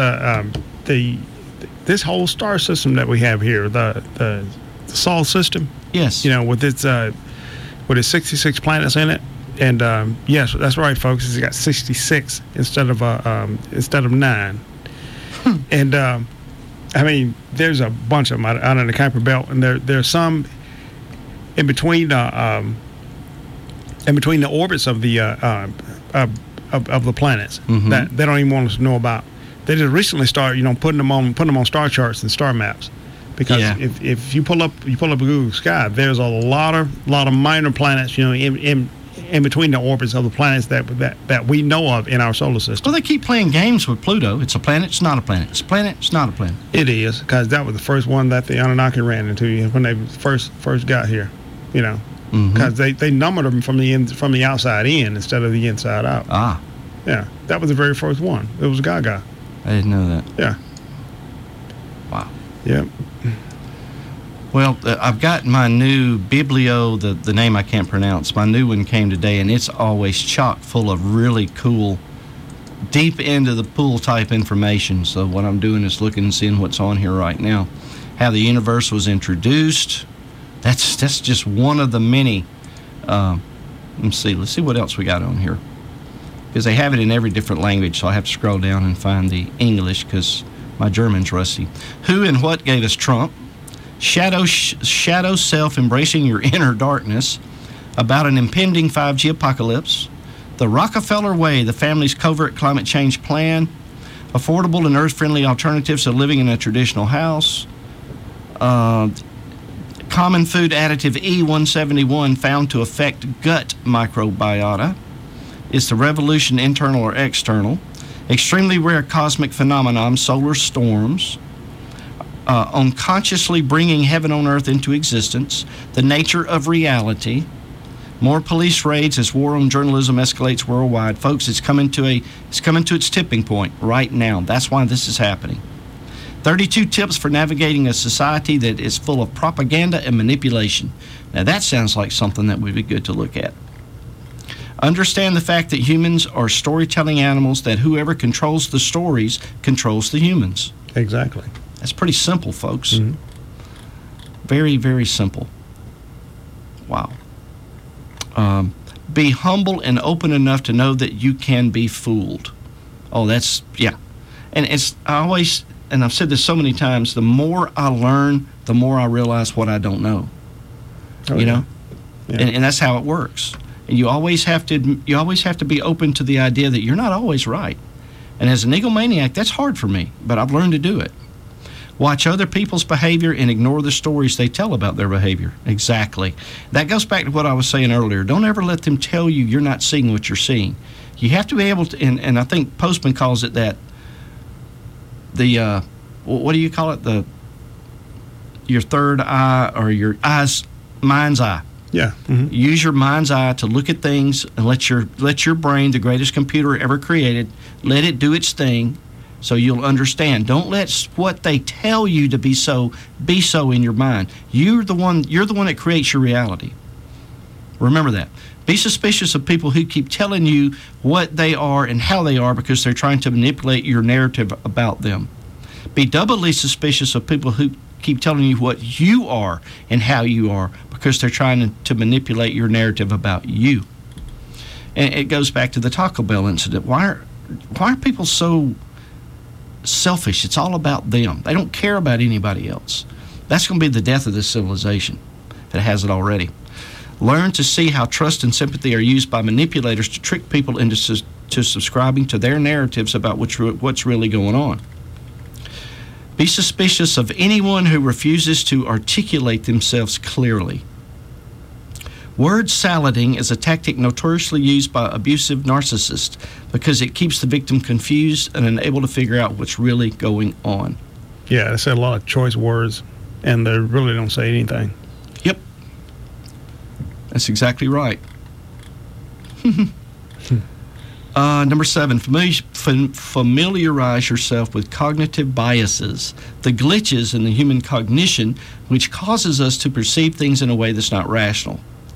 this whole star system that we have here, the Sol system.
Yes.
You know, with its 66 planets in it, and yes, that's right, folks. It's got 66 instead of 9. And I mean, there's a bunch of them out in the Kuiper Belt, and there's some in between the orbits of the planets that they don't even want us to know about. They just recently started, you know, putting them on star charts and star maps. Because if you pull up a Google sky, there's a lot of minor planets, you know, in between the orbits of the planets that we know of in our solar system.
Well, they keep playing games with Pluto. It's a planet, it's not a planet. It's a planet, it's not a planet.
It is, because that was the first one that the Anunnaki ran into when they first got here, you know, because they numbered them from the outside in instead of the inside out.
Ah.
Yeah, that was the very first one. It was Gaga.
I didn't know that.
Yeah.
Wow.
Yep.
Well, I've got my new Biblio, the name I can't pronounce. My new one came today, and it's always chock full of really cool, deep into the pool type information. So what I'm doing is looking and seeing what's on here right now. How the universe was introduced. That's just one of the many. Let's see what else we got on here. Because they have it in every different language, so I have to scroll down and find the English because my German's rusty. Who and what gave us Trump? Shadow self embracing your inner darkness, about an impending 5G apocalypse, the Rockefeller way, the family's covert climate change plan, affordable and earth-friendly alternatives to living in a traditional house, common food additive E171 found to affect gut microbiota, is the revolution internal or external, extremely rare cosmic phenomenon, solar storms, on consciously bringing heaven on earth into existence, the nature of reality, more police raids as war on journalism escalates worldwide. Folks, it's coming to its tipping point right now. That's why this is happening. 32 tips for navigating a society that is full of propaganda and manipulation. Now that sounds like something that would be good to look at. Understand the fact that humans are storytelling animals, that whoever controls the stories controls the humans.
Exactly.
That's pretty simple, folks. Very, very simple. Wow. Be humble and open enough to know that you can be fooled. Oh, that's, yeah. And and I've said this so many times, the more I learn, the more I realize what I don't know. You know? Yeah. And that's how it works. And you always have to be open to the idea that you're not always right. And as an egomaniac, that's hard for me, but I've learned to do it. Watch other people's behavior and ignore the stories they tell about their behavior. Exactly. That goes back to what I was saying earlier. Don't ever let them tell you you're not seeing what you're seeing. You have to be able to, and I think Postman calls it that, what do you call it? Your third eye, or your mind's eye.
Yeah.
Use your mind's eye to look at things and let your brain, the greatest computer ever created, let it do its thing so you'll understand. Don't let what they tell you to be so in your mind. You're the one that creates your reality. Remember that. Be suspicious of people who keep telling you what they are and how they are because they're trying to manipulate your narrative about them. Be doubly suspicious of people who keep telling you what you are and how you are because they're trying to manipulate your narrative about you. And it goes back to the Taco Bell incident. Why are people so selfish? It's all about them. They don't care about anybody else. That's going to be the death of this civilization if it hasn't already. Learn to see how trust and sympathy are used by manipulators to trick people into subscribing to their narratives about what's really going on. Be suspicious of anyone who refuses to articulate themselves clearly. Word salading is a tactic notoriously used by abusive narcissists because it keeps the victim confused and unable to figure out what's really going on.
Yeah, they say a lot of choice words, and they really don't say anything.
Yep. That's exactly right. Number 7, familiarize yourself with cognitive biases, the glitches in the human cognition which causes us to perceive things in a way that's not rational.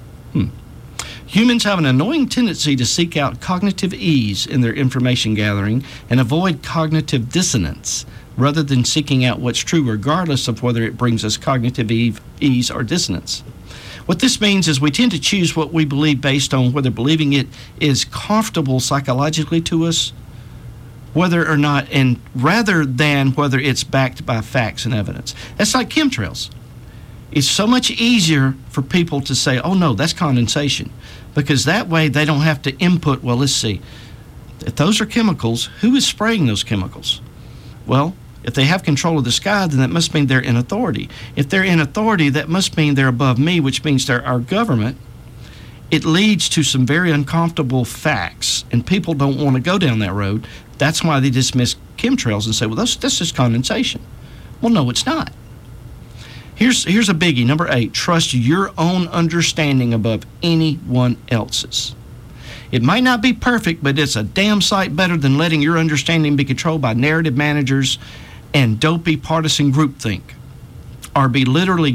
Humans have an annoying tendency to seek out cognitive ease in their information gathering and avoid cognitive dissonance rather than seeking out what's true regardless of whether it brings us cognitive ease or dissonance. What this means is we tend to choose what we believe based on whether believing it is comfortable psychologically to us, whether or not, and rather than whether it's backed by facts and evidence. That's like chemtrails. It's so much easier for people to say, oh no, that's condensation, because that way they don't have to input, well, let's see, if those are chemicals, who is spraying those chemicals? Well, if they have control of the sky, then that must mean they're in authority. If they're in authority, that must mean they're above me, which means they're our government. It leads to some very uncomfortable facts, and people don't want to go down that road. That's why they dismiss chemtrails and say, well, that's just condensation. Well, no, it's not. Here's a biggie, number 8. Trust your own understanding above anyone else's. It might not be perfect, but it's a damn sight better than letting your understanding be controlled by narrative managers and dopey partisan groupthink, or literally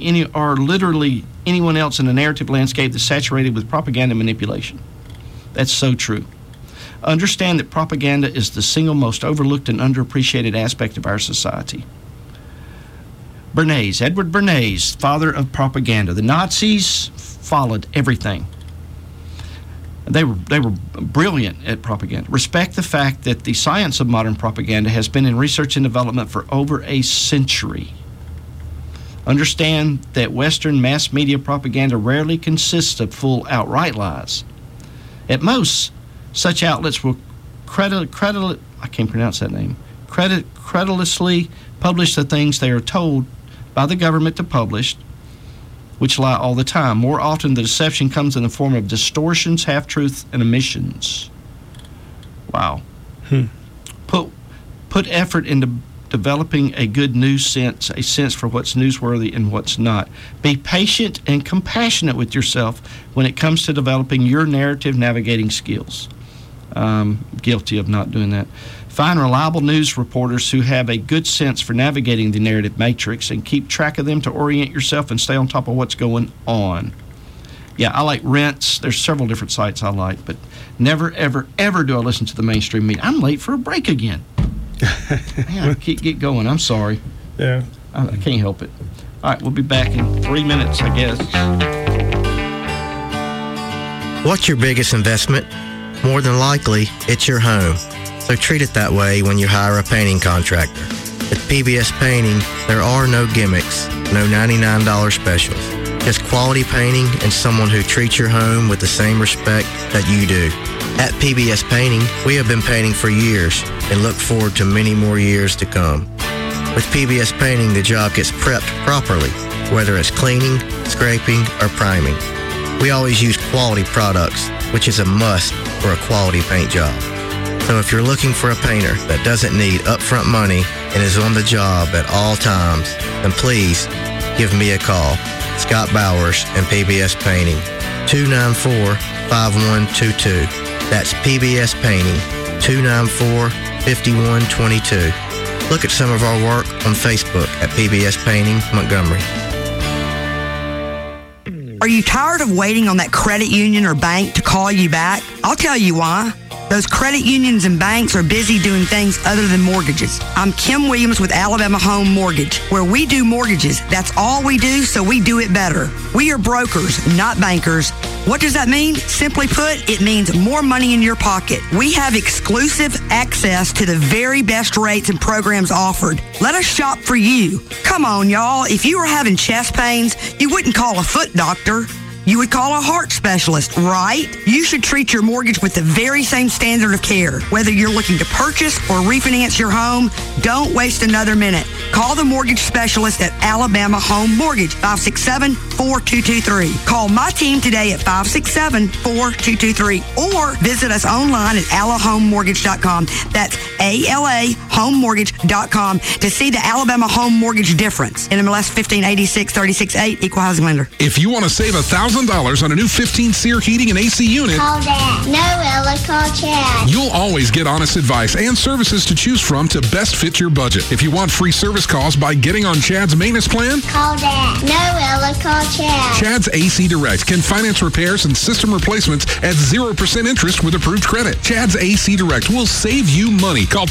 anyone else in a narrative landscape that's saturated with propaganda and manipulation. That's so true. Understand that propaganda is the single most overlooked and underappreciated aspect of our society. Bernays, Edward Bernays, father of propaganda. The Nazis followed everything. They were brilliant at propaganda. Respect the fact that the science of modern propaganda has been in research and development for over a century. Understand that Western mass media propaganda rarely consists of full outright lies. At most, such outlets will credulously publish the things they are told by the government to publish, which lie all the time. More often, the deception comes in the form of distortions, half-truths, and omissions. Wow. Put effort into developing a good news sense, a sense for what's newsworthy and what's not. Be patient and compassionate with yourself when it comes to developing your narrative navigating skills. Guilty of not doing that. Find reliable news reporters who have a good sense for navigating the narrative matrix and keep track of them to orient yourself and stay on top of what's going on. Yeah, I like Rents. There's several different sites I like, but never, ever, ever do I listen to the mainstream media. I'm late for a break again. Man, I can't get going. I'm sorry.
Yeah.
I can't help it. All right, we'll be back in 3 minutes, I guess.
What's your biggest investment? More than likely, it's your home. So treat it that way when you hire a painting contractor. At PBS Painting, there are no gimmicks, no $99 specials. Just quality painting and someone who treats your home with the same respect that you do. At PBS Painting, we have been painting for years and look forward to many more years to come. With PBS Painting, the job gets prepped properly, whether it's cleaning, scraping, or priming. We always use quality products, which is a must for a quality paint job. So if you're looking for a painter that doesn't need upfront money and is on the job at all times, then please give me a call. Scott Bowers and PBS Painting, 294-5122. That's PBS Painting, 294-5122. Look at some of our work on Facebook at PBS Painting Montgomery.
Are you tired of waiting on that credit union or bank to call you back? I'll tell you why. Those credit unions and banks are busy doing things other than mortgages. I'm Kim Williams with Alabama Home Mortgage, where we do mortgages. That's all we do, so we do it better. We are brokers, not bankers. What does that mean? Simply put, it means more money in your pocket. We have exclusive access to the very best rates and programs offered. Let us shop for you. Come on, y'all. If you were having chest pains, you wouldn't call a foot doctor. You would call a heart specialist, right? You should treat your mortgage with the very same standard of care. Whether you're looking to purchase or refinance your home, don't waste another minute. Call the mortgage specialist at Alabama Home Mortgage, 567-4223. Call my team today at 567-4223 or visit us online at alahomemortgage.com. That's ALAHomemortgage.com to see the Alabama Home Mortgage difference. NMLS 1586-36-8, Equal Housing Lender.
If you want to save $1,000 on a new 15 SEER heating and AC unit,
call Dad. No, Ella, call Chad.
You'll always get honest advice and services to choose from to best fit your budget. If you want free service calls by getting on Chad's maintenance plan,
call Dad. No, Ella, call Chad.
Chad's AC Direct can finance repairs and system replacements at 0% interest with approved credit. Chad's AC Direct will save you money. Call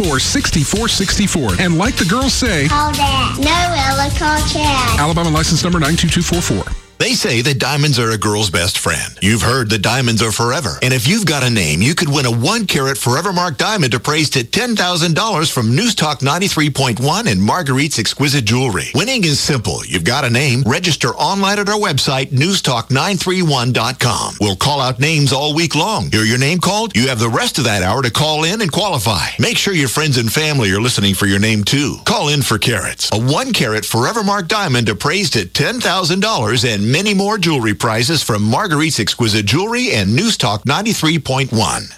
264-6464. And like the girls say,
call Dad. No, Ella, call Chad.
Alabama license number 92244.
They say that diamonds are a girl's best friend. You've heard that diamonds are forever. And if you've got a name, you could win a 1-carat forever marked diamond appraised at $10,000 from News Talk 93.1 and Marguerite's Exquisite Jewelry. Winning is simple. You've got a name. Register online at our website, newstalk931.com. We'll call out names all week long. Hear your name called? You have the rest of that hour to call in and qualify. Make sure your friends and family are listening for your name, too. Call in for carats. A 1-carat forever marked diamond appraised at $10,000 and many more jewelry prizes from Marguerite's Exquisite Jewelry and News Talk 93.1.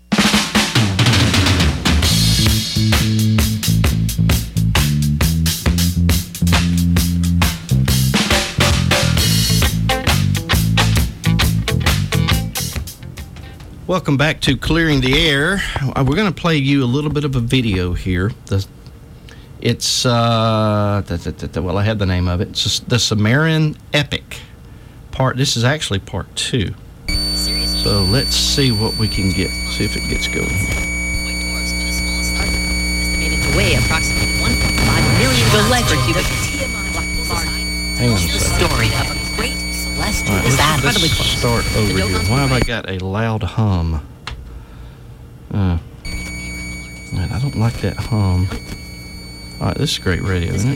Welcome back to Clearing the Air. We're going to play you a little bit of a video here. It's, well, I had the name of it. It's just the Sumerian Epic. This is actually part 2. So let's see what we can get. See if it gets going here.
Estimated to weigh approximately 1.5 million
The legend
of
Hang on a second.
the story of a great celestial
All right,
disaster.
let's start over here. Why have I got a loud hum? Man, I don't like that hum. All right, this is great radio, isn't it?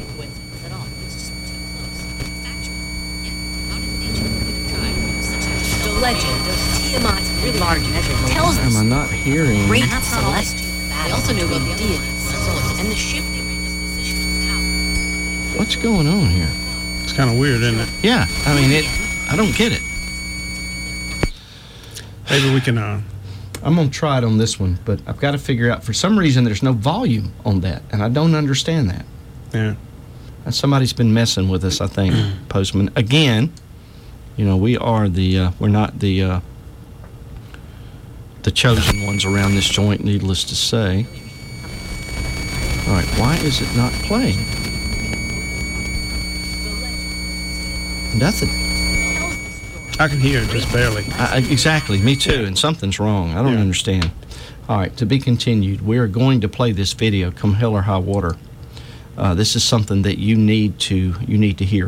The legend of Tiamat's large measurement tells
Am I not hearing?
great celestial battle. They also knew about the deities and the shifting position of power.
What's going on here?
It's kind of weird, isn't it?
Yeah, I mean, I don't get it.
Maybe we can.
I'm going to try it on this one, but I've got to figure out, for some reason, there's no volume on that, and I don't understand that.
Yeah.
Somebody's been messing with us, I think, Postman. Again, we are we're not the chosen ones around this joint, needless to say. All right, why is it not playing? Nothing.
I can hear it just barely.
Exactly, me too, and something's wrong. I don't understand. All right, to be continued. We are going to play this video, come hell or high water. This is something that you need to hear,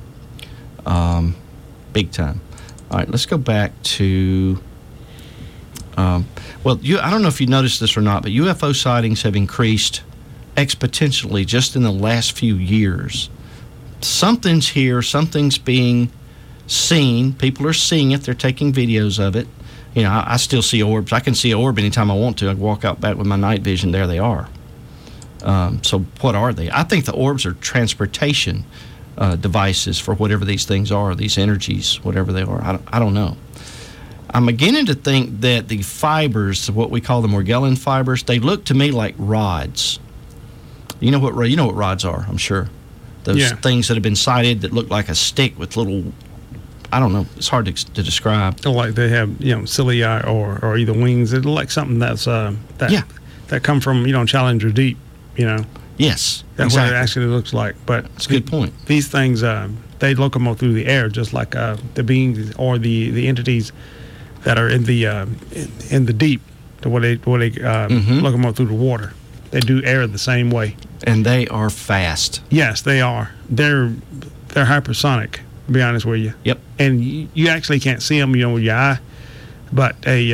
big time. All right, let's go back to. I don't know if you noticed this or not, but UFO sightings have increased exponentially just in the last few years. Something's here. Something's being seen. People are seeing it. They're taking videos of it. I still see orbs. I can see an orb anytime I want to. I walk out back with my night vision. There they are. So what are they? I think the orbs are transportation devices for whatever these things are, these energies, whatever they are. I don't know. I'm beginning to think that the fibers, what we call the Morgellon fibers, they look to me like rods. You know what rods are, I'm sure. Those things that have been sighted that look like a stick with little, I don't know, it's hard to describe.
Like they have, cilia or either wings. It look like something that's that come from, Challenger Deep,
Yes,
that's what it actually looks like. But
that's a good point.
These things, they locomote through the air just like the beings or the entities that are in the deep, where they locomote through the water. They do air the same way.
And they are fast.
Yes, they are. They're hypersonic, to be honest with you.
Yep.
And you actually can't see them, with your eye. But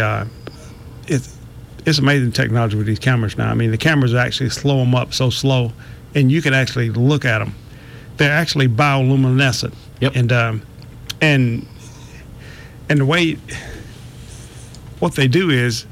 it's amazing technology with these cameras now. I mean, the cameras actually slow them up so slow, and you can actually look at them. They're actually bioluminescent.
Yep.
And the way what they do is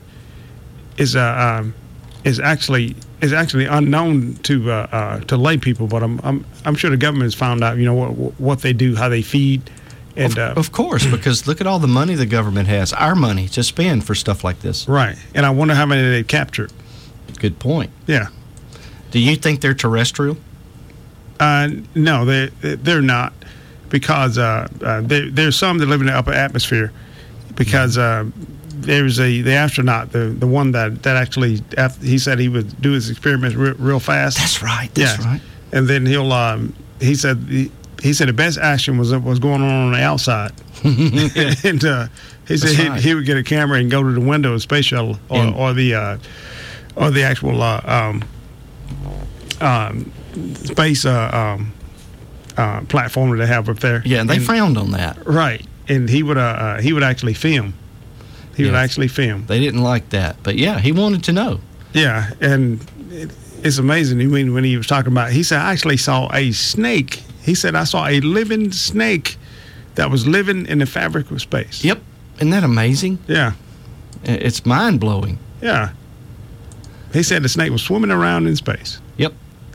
actually unknown to lay people, but I'm sure the government has found out what they do, how they feed, and
of course, because look at all the money the government has, our money to spend for stuff like this.
Right, and I wonder how many they captured.
Good point.
Yeah.
Do you think they're terrestrial?
No, they're not, because there's some that live in the upper atmosphere, because. There's the astronaut, the one that actually, he said he would do his experiments real fast.
That's right. That's right.
And then he said the best action was going on the outside. And he said he would get a camera and go to the window of the space shuttle or the actual space platform that they have up there.
Yeah, and they frowned on that.
Right, and he would actually film. He would actually film.
They didn't like that, but he wanted to know.
Yeah, and it's amazing. I mean, when he was talking about, he said, I actually saw a snake. He said, I saw a living snake that was living in the fabric of space.
Yep. Isn't that amazing?
Yeah.
It's mind-blowing.
Yeah. He said the snake was swimming around in space.
Yep.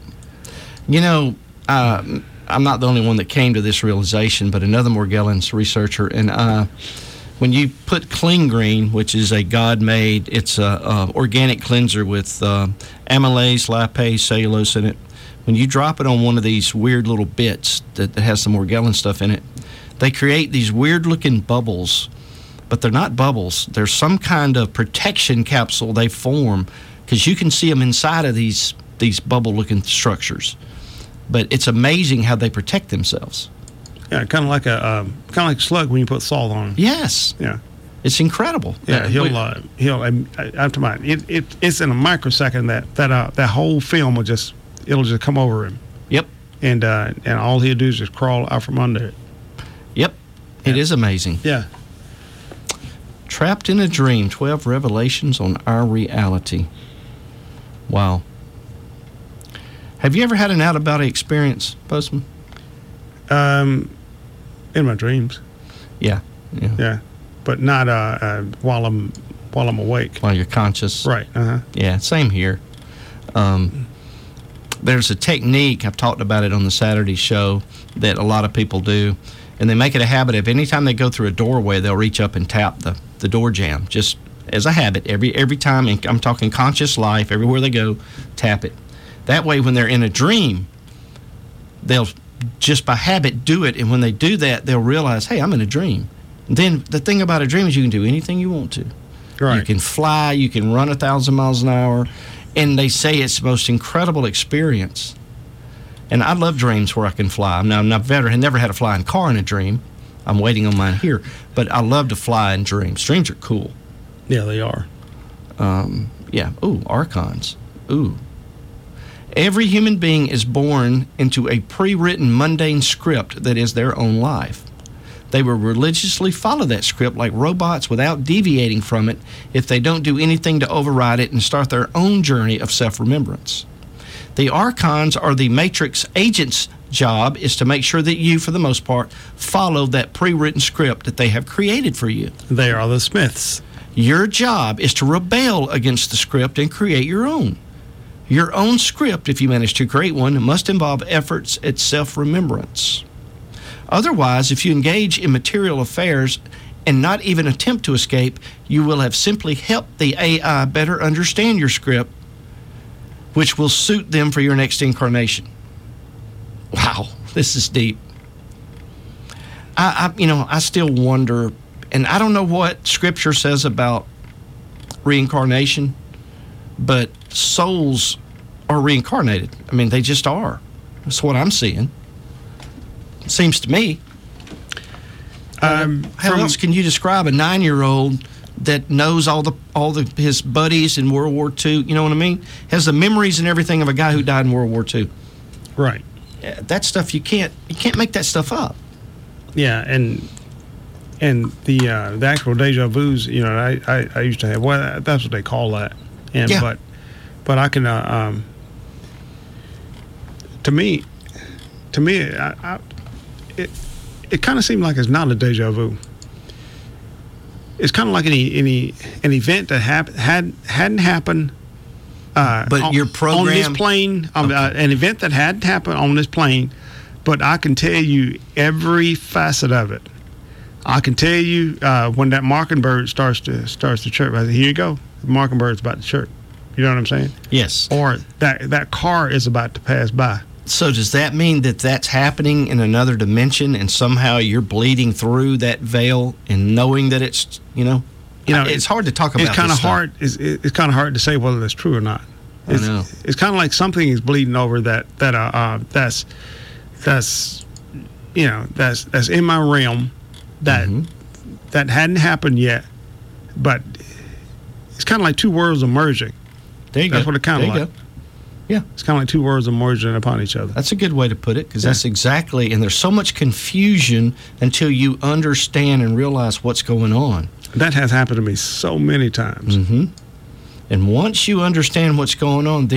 I'm not the only one that came to this realization, but another Morgellons researcher, and when you put Clean Green, which is a God-made, it's a organic cleanser with amylase, lipase, cellulose in it. When you drop it on one of these weird little bits that has some Morgellon stuff in it, they create these weird-looking bubbles, but they're not bubbles. They're some kind of protection capsule they form, because you can see them inside of these bubble-looking structures. But it's amazing how they protect themselves.
Yeah, kind of like a slug when you put salt on.
Yes.
Yeah.
It's incredible.
Yeah, I'm talking about it's in a microsecond that whole film it'll just come over him.
Yep.
And all he'll do is just crawl out from under it.
Yep. It is amazing.
Yeah.
Trapped in a Dream, 12 Revelations on Our Reality. Wow. Have you ever had an out-of-body experience, Postman?
In my dreams.
Yeah.
Yeah. But not while I'm awake.
While you're conscious.
Right.
Yeah, same here. There's a technique, I've talked about it on the Saturday show, that a lot of people do, and they make it a habit of anytime they go through a doorway, they'll reach up and tap the door jamb, just as a habit every time, and I'm talking conscious life, everywhere they go, tap it. That way, when they're in a dream, they'll just by habit do it, and when they do that, they'll realize, hey, I'm in a dream. And then the thing about a dream is you can do anything you want to.
Right.
You can fly, you can run 1,000 miles an hour, and they say it's the most incredible experience. And I love dreams where I can fly. Now, I'm not a veteran, I never had a flying car in a dream. I'm waiting on mine here. But I love to fly in dreams. Dreams are cool.
Yeah, they are.
Yeah. Ooh, archons. Ooh. Every human being is born into a pre-written mundane script that is their own life. They will religiously follow that script like robots without deviating from it if they don't do anything to override it and start their own journey of self-remembrance. The archons are the matrix agent's job is to make sure that you, for the most part, follow that pre-written script that they have created for you.
They are the Smiths.
Your job is to rebel against the script and create your own. Your own script, if you manage to create one, must involve efforts at self-remembrance. Otherwise, if you engage in material affairs and not even attempt to escape, you will have simply helped the AI better understand your script, which will suit them for your next incarnation. Wow, this is deep. I still wonder, and I don't know what Scripture says about reincarnation, but souls are reincarnated. I mean, they just are. That's what I'm seeing. Seems to me. How else can you describe a 9-year-old that knows all his buddies in World War II? You know what I mean? Has the memories and everything of a guy who died in World War II.
Right.
That stuff you can't make that stuff up.
Yeah, and the actual deja vu's, I used to have. Well, that's what they call that. And
yeah.
But I can. To me, it kind of seemed like it's not a deja vu. It's kind of like an event that hadn't happened.
But your program
on this plane, an event that hadn't happened on this plane, but I can tell you every facet of it. I can tell you when that mockingbird starts to chirp. I say, here you go, the mockingbird's about to chirp. You know what I'm saying?
Yes.
Or that car is about to pass by.
So does that mean that that's happening in another dimension, and somehow you're bleeding through that veil and knowing that it's it's hard to talk about.
It's kind of hard. It's kind of hard to say whether that's true or not.
I know.
It's kind of like something is bleeding over that's in my realm that hadn't happened yet, but it's kind of like two worlds are merging.
There you go.
That's what it kind of like.
Go. Yeah.
It's kind of like two words are merging upon each other.
That's a good way to put it, because that's exactly, and there's so much confusion until you understand and realize what's going on.
That has happened to me so many times.
Mm-hmm. And once you understand what's going on, then